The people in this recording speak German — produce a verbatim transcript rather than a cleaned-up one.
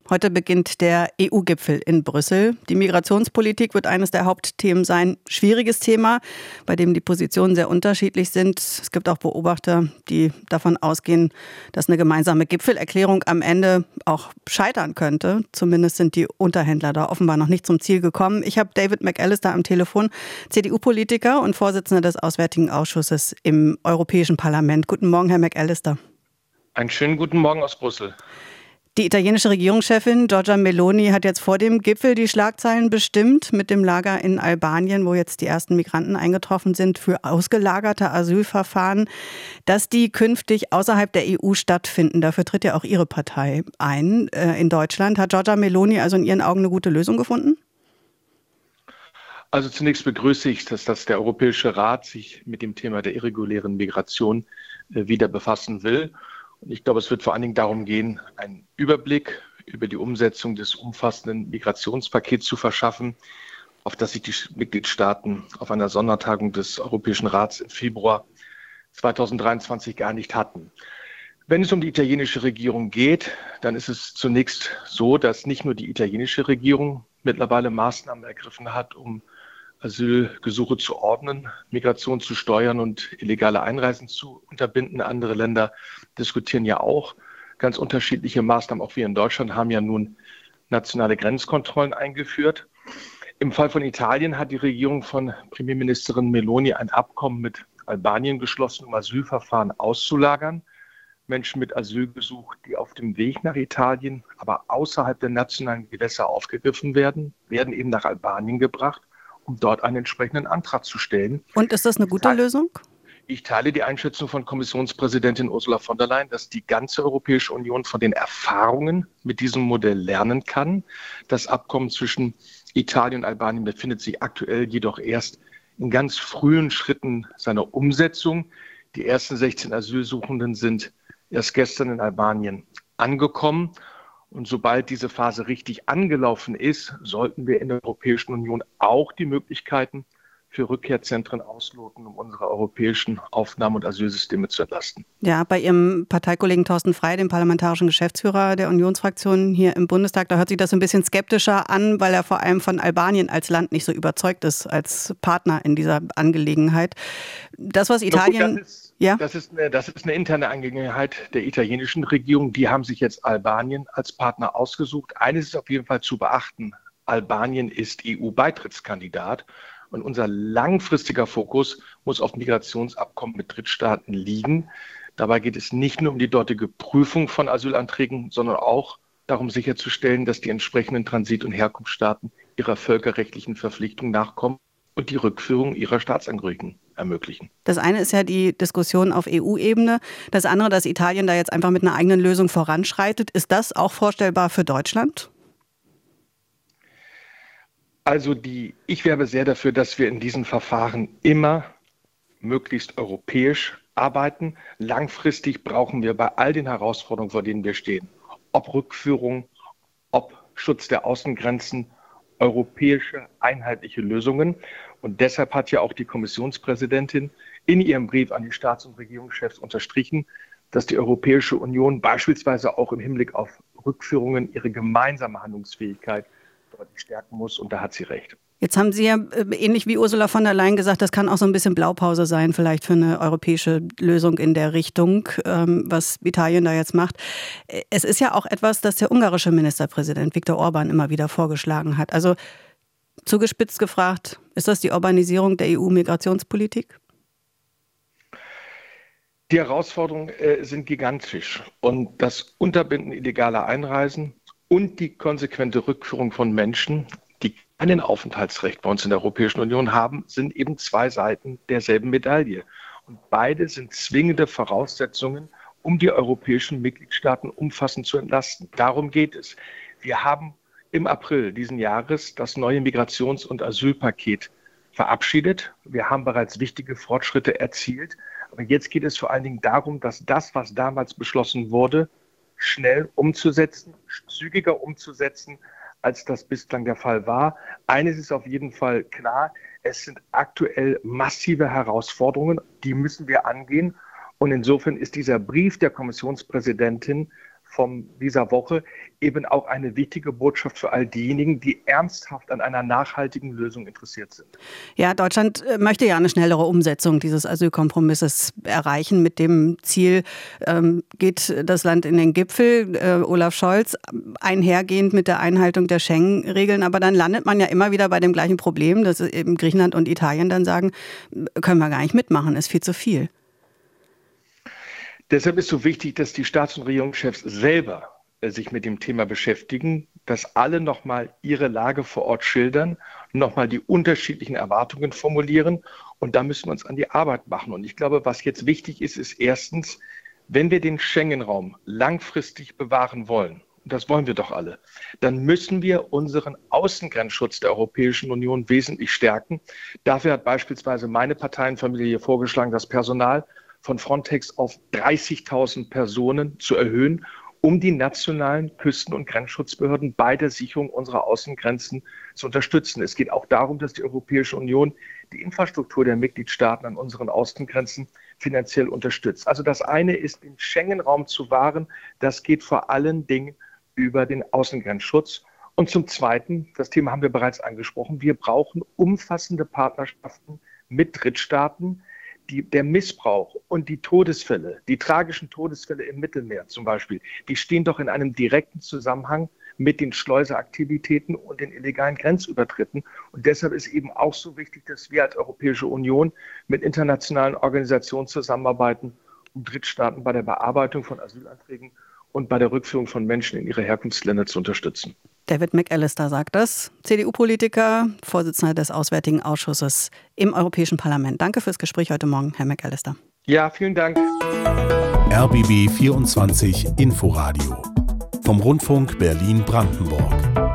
Heute beginnt der E U-Gipfel in Brüssel. Die Migrationspolitik wird eines der Hauptthemen sein. Schwieriges Thema, bei dem die Positionen sehr unterschiedlich sind. Es gibt auch Beobachter, die davon ausgehen, dass eine gemeinsame Gipfelerklärung am Ende auch scheitern könnte. Zumindest sind die Unterhändler da offenbar noch nicht zum Ziel gekommen. Ich habe David McAllister am Telefon, C D U-Politiker und Vorsitzender des Auswärtigen Ausschusses im Europäischen Parlament. Guten Morgen, Herr McAllister. Einen schönen guten Morgen aus Brüssel. Die italienische Regierungschefin Giorgia Meloni hat jetzt vor dem Gipfel die Schlagzeilen bestimmt mit dem Lager in Albanien, wo jetzt die ersten Migranten eingetroffen sind, für ausgelagerte Asylverfahren, dass die künftig außerhalb der E U stattfinden. Dafür tritt ja auch Ihre Partei ein äh, in Deutschland. Hat Giorgia Meloni also in Ihren Augen eine gute Lösung gefunden? Also zunächst begrüße ich, dass, dass der Europäische Rat sich mit dem Thema der irregulären Migration äh, wieder befassen will. Und ich glaube, es wird vor allen Dingen darum gehen, einen Überblick über die Umsetzung des umfassenden Migrationspakets zu verschaffen, auf das sich die Mitgliedstaaten auf einer Sondertagung des Europäischen Rats im Februar zweitausenddreiundzwanzig geeinigt hatten. Wenn es um die italienische Regierung geht, dann ist es zunächst so, dass nicht nur die italienische Regierung mittlerweile Maßnahmen ergriffen hat, um Asylgesuche zu ordnen, Migration zu steuern und illegale Einreisen zu unterbinden. Andere Länder diskutieren ja auch ganz unterschiedliche Maßnahmen. Auch wir in Deutschland haben ja nun nationale Grenzkontrollen eingeführt. Im Fall von Italien hat die Regierung von Premierministerin Meloni ein Abkommen mit Albanien geschlossen, um Asylverfahren auszulagern. Menschen mit Asylgesuch, die auf dem Weg nach Italien, aber außerhalb der nationalen Gewässer aufgegriffen werden, werden eben nach Albanien gebracht, um dort einen entsprechenden Antrag zu stellen. Und ist das eine gute Lösung? Ich teile die Einschätzung von Kommissionspräsidentin Ursula von der Leyen, dass die ganze Europäische Union von den Erfahrungen mit diesem Modell lernen kann. Das Abkommen zwischen Italien und Albanien befindet sich aktuell jedoch erst in ganz frühen Schritten seiner Umsetzung. Die ersten sechzehn Asylsuchenden sind erst gestern in Albanien angekommen. Und sobald diese Phase richtig angelaufen ist, sollten wir in der Europäischen Union auch die Möglichkeiten für Rückkehrzentren ausloten, um unsere europäischen Aufnahme- und Asylsysteme zu entlasten. Ja, bei Ihrem Parteikollegen Thorsten Frey, dem parlamentarischen Geschäftsführer der Unionsfraktion hier im Bundestag, da hört sich das ein bisschen skeptischer an, weil er vor allem von Albanien als Land nicht so überzeugt ist, als Partner in dieser Angelegenheit. Das, was Italien... Gut, das ist, ja? das, ist eine, das ist eine interne Angelegenheit der italienischen Regierung. Die haben sich jetzt Albanien als Partner ausgesucht. Eines ist auf jeden Fall zu beachten. Albanien ist E U-Beitrittskandidat. Und unser langfristiger Fokus muss auf Migrationsabkommen mit Drittstaaten liegen. Dabei geht es nicht nur um die dortige Prüfung von Asylanträgen, sondern auch darum sicherzustellen, dass die entsprechenden Transit- und Herkunftsstaaten ihrer völkerrechtlichen Verpflichtung nachkommen und die Rückführung ihrer Staatsangehörigen ermöglichen. Das eine ist ja die Diskussion auf E U-Ebene. Das andere, dass Italien da jetzt einfach mit einer eigenen Lösung voranschreitet. Ist das auch vorstellbar für Deutschland? Also die, ich werbe sehr dafür, dass wir in diesen Verfahren immer möglichst europäisch arbeiten. Langfristig brauchen wir bei all den Herausforderungen, vor denen wir stehen, ob Rückführung, ob Schutz der Außengrenzen, europäische einheitliche Lösungen. Und deshalb hat ja auch die Kommissionspräsidentin in ihrem Brief an die Staats- und Regierungschefs unterstrichen, dass die Europäische Union beispielsweise auch im Hinblick auf Rückführungen ihre gemeinsame Handlungsfähigkeit deutlich stärken muss, und da hat sie recht. Jetzt haben Sie ja ähnlich wie Ursula von der Leyen gesagt, das kann auch so ein bisschen Blaupause sein, vielleicht für eine europäische Lösung in der Richtung, was Italien da jetzt macht. Es ist ja auch etwas, das der ungarische Ministerpräsident Viktor Orban immer wieder vorgeschlagen hat. Also zugespitzt gefragt, ist das die Urbanisierung der E U-Migrationspolitik? Die Herausforderungen äh, sind gigantisch, und das Unterbinden illegaler Einreisen und die konsequente Rückführung von Menschen, die kein Aufenthaltsrecht bei uns in der Europäischen Union haben, sind eben zwei Seiten derselben Medaille. Und beide sind zwingende Voraussetzungen, um die europäischen Mitgliedstaaten umfassend zu entlasten. Darum geht es. Wir haben im April diesen Jahres das neue Migrations- und Asylpaket verabschiedet. Wir haben bereits wichtige Fortschritte erzielt. Aber jetzt geht es vor allen Dingen darum, dass das, was damals beschlossen wurde, schnell umzusetzen, zügiger umzusetzen, als das bislang der Fall war. Eines ist auf jeden Fall klar, es sind aktuell massive Herausforderungen, die müssen wir angehen. Und insofern ist dieser Brief der Kommissionspräsidentin von dieser Woche eben auch eine wichtige Botschaft für all diejenigen, die ernsthaft an einer nachhaltigen Lösung interessiert sind. Ja, Deutschland möchte ja eine schnellere Umsetzung dieses Asylkompromisses erreichen. Mit dem Ziel ähm, geht das Land in den Gipfel, äh, Olaf Scholz, einhergehend mit der Einhaltung der Schengen-Regeln. Aber dann landet man ja immer wieder bei dem gleichen Problem, dass eben Griechenland und Italien dann sagen, können wir gar nicht mitmachen, ist viel zu viel. Deshalb ist so wichtig, dass die Staats- und Regierungschefs selber äh, sich mit dem Thema beschäftigen, dass alle nochmal ihre Lage vor Ort schildern, nochmal die unterschiedlichen Erwartungen formulieren. Und da müssen wir uns an die Arbeit machen. Und ich glaube, was jetzt wichtig ist, ist erstens, wenn wir den Schengen-Raum langfristig bewahren wollen, und das wollen wir doch alle, dann müssen wir unseren Außengrenzschutz der Europäischen Union wesentlich stärken. Dafür hat beispielsweise meine Parteienfamilie hier vorgeschlagen, das Personal von Frontex auf dreißigtausend Personen zu erhöhen, um die nationalen Küsten- und Grenzschutzbehörden bei der Sicherung unserer Außengrenzen zu unterstützen. Es geht auch darum, dass die Europäische Union die Infrastruktur der Mitgliedstaaten an unseren Außengrenzen finanziell unterstützt. Also das eine ist, den Schengen-Raum zu wahren. Das geht vor allen Dingen über den Außengrenzschutz. Und zum Zweiten, das Thema haben wir bereits angesprochen, wir brauchen umfassende Partnerschaften mit Drittstaaten. Die, der Missbrauch und die Todesfälle, die tragischen Todesfälle im Mittelmeer zum Beispiel, die stehen doch in einem direkten Zusammenhang mit den Schleuseraktivitäten und den illegalen Grenzübertritten. Und deshalb ist eben auch so wichtig, dass wir als Europäische Union mit internationalen Organisationen zusammenarbeiten, um Drittstaaten bei der Bearbeitung von Asylanträgen und bei der Rückführung von Menschen in ihre Herkunftsländer zu unterstützen. David McAllister sagt das, C D U-Politiker, Vorsitzender des Auswärtigen Ausschusses im Europäischen Parlament. Danke fürs Gespräch heute Morgen, Herr McAllister. Ja, vielen Dank. R B B vierundzwanzig Inforadio vom Rundfunk Berlin-Brandenburg.